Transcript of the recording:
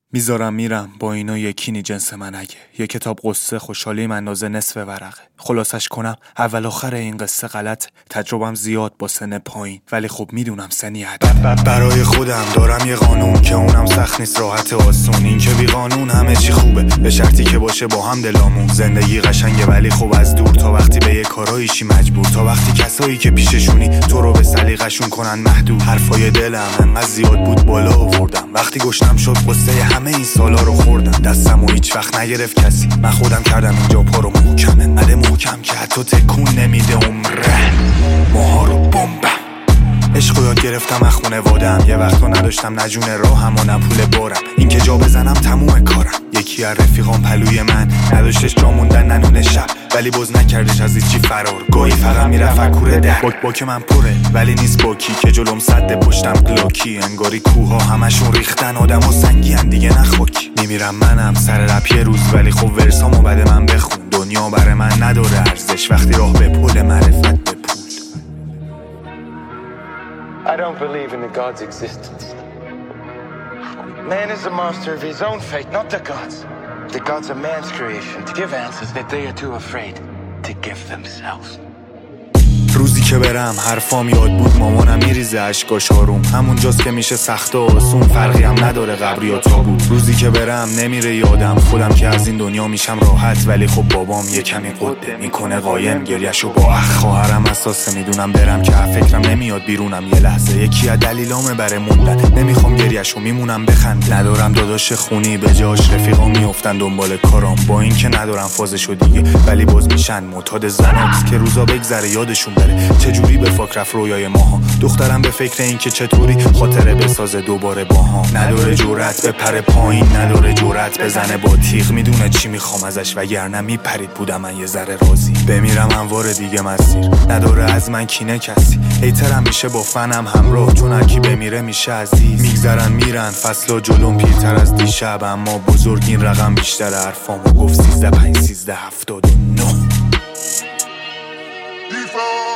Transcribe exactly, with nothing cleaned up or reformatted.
میذارم میرم با اینا یکینی جنس من اگه یه کتاب قصه خوشحالیم اندازه نصف ورقه. خلاصش کنم اول آخر این قصه غلط، تجربم زیاد با سن پایین ولی خب میدونم سنی هدف. برای خودم دارم یه قانون که اونم سخت نیست راحت آسون، این که بی قانون همه چی خوبه به شرطی که باشه با هم دلامون. زندگی قشنگه ولی خب از دور، تا وقتی به یه کارایشی مجبور، تا وقتی کسایی که پیششونی تو رو به سلیقه‌شون کنن محدود. حرفای دلم انقدر زیاد بود بالا آوردم، وقتی گشتم شد قصه همه این سالا رو خوردم. دستمو هیچ وقت نگرفت کسی، من خودم کردم اینجا پا رو محکم، انقدر محکم که حتی تکون نمیده عمره. ماها رو بمبم عشقو یاد گرفتم از خونوادم، یه وقتا نداشتم نه جون راهم و نه پول بارم، این که جا بزنم تموم کارم. یکی از رفیقام پلوی من نداشتش جا موندن ننون شب، ولی باز نکردش از هیچی فرار، گاهی فقط میرفت کوره در. باک باک من پره ولی نیست باکی که جلوم صد پشتم گلاکی، انگاری کوها همشون ریختن آدم و سنگی هن دیگه نخوکی. میمیرم منم سر رپ یه روز، ولی خب ورسامو بده من بخون، دنیا برای من نداره ارزش وقتی راه به پل معرفت به پول. I don't believe in the God's existence. Man is a master of his own fate, not the God's. The God's a man's creation to give answers that they are too afraid to give themselves. روزی که برم حرفام یاد بود، مامانم میریزه اشکاش آروم، همونجاست که میشه سخت و آسون، فرقی هم نداره قبر یا تابوت. روزی که برم نمیره یادم خودم که از این دنیا میشم راحت، ولی خب بابام یه کمی قده میکنه قایم، گریشو با اخ خواهرم اساسه میدونم برم که فکرم نمیاد بیرونم یه لحظه. یکی از دلیلامه برای موندن، نمیخوام گریشو میمونم بخند. ندارم داداش خونی به جاش، رفیقام میافتن دنبال کارام، با این که ندارم فازشو دیگه ولی باز میشن معتاد زناکس که روزا بگذره یادشون بره چجوری به فاک رفت رویای ماها. دخترم به فکر این که چطوری خاطره بسازه دوباره باها، نداره جرأت به پر پایین، نداره جرأت بزنه با تیغ، میدونه چی میخوام ازش وگرنه میپرید بودم من یه ذره راضی. بمیرم انوار دیگه مسیر، نداره از من کینه کسی، هیترم میشه با فنم همراه، چون هرکی بمیره میشه عزیز. میگذرن میرن فصلا جلوم پیرتر از دیشب، اما بزرگ این رقم بیشتر حرفامو گفت سیزده پنج سیزده هفتاد و نه.